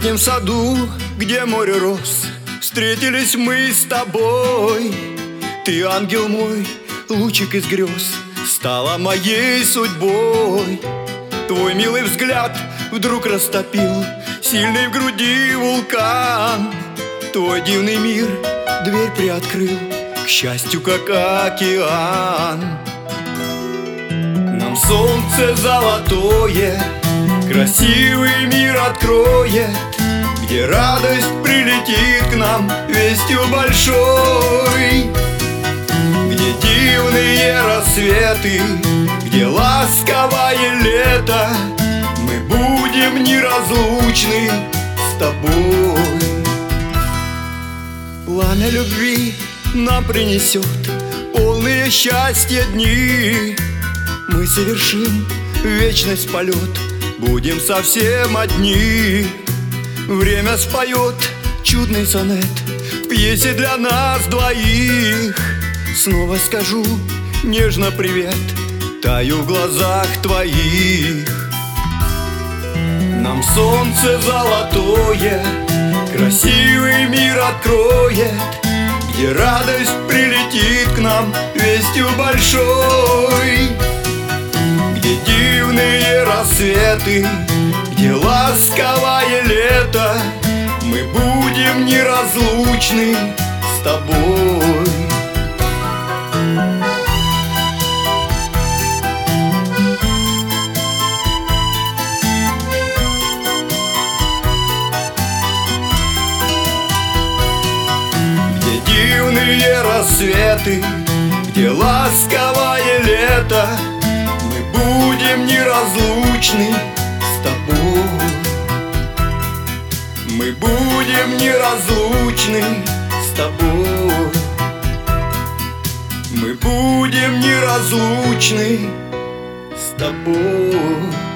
летнем саду, где море роз, встретились мы с тобой. Ты, ангел мой, лучик из грез, стала моей судьбой. Твой милый взгляд вдруг растопил сильный в груди вулкан. Твой дивный мир дверь приоткрыл, к счастью, как океан. Нам солнце золотое красивый мир откроет, где радость прилетит к нам вестью большой, где дивные рассветы, где ласковое лето. Мы будем неразлучны с тобой. Пламя любви нам принесет полные счастья дни. Мы совершим вечность полет, будем совсем одни. Время споет чудный сонет в пьесе для нас двоих. Снова скажу нежно привет, таю в глазах твоих. Нам солнце золотое красивый мир откроет, где радость прилетит к нам вестью большой, где дивные рассветы, где ласковое лето. Мы будем неразлучны с тобой. Где дивные рассветы, где ласковое лето. Мы будем неразлучны с тобой. Мы будем неразлучны с тобой. Мы будем неразлучны с тобой.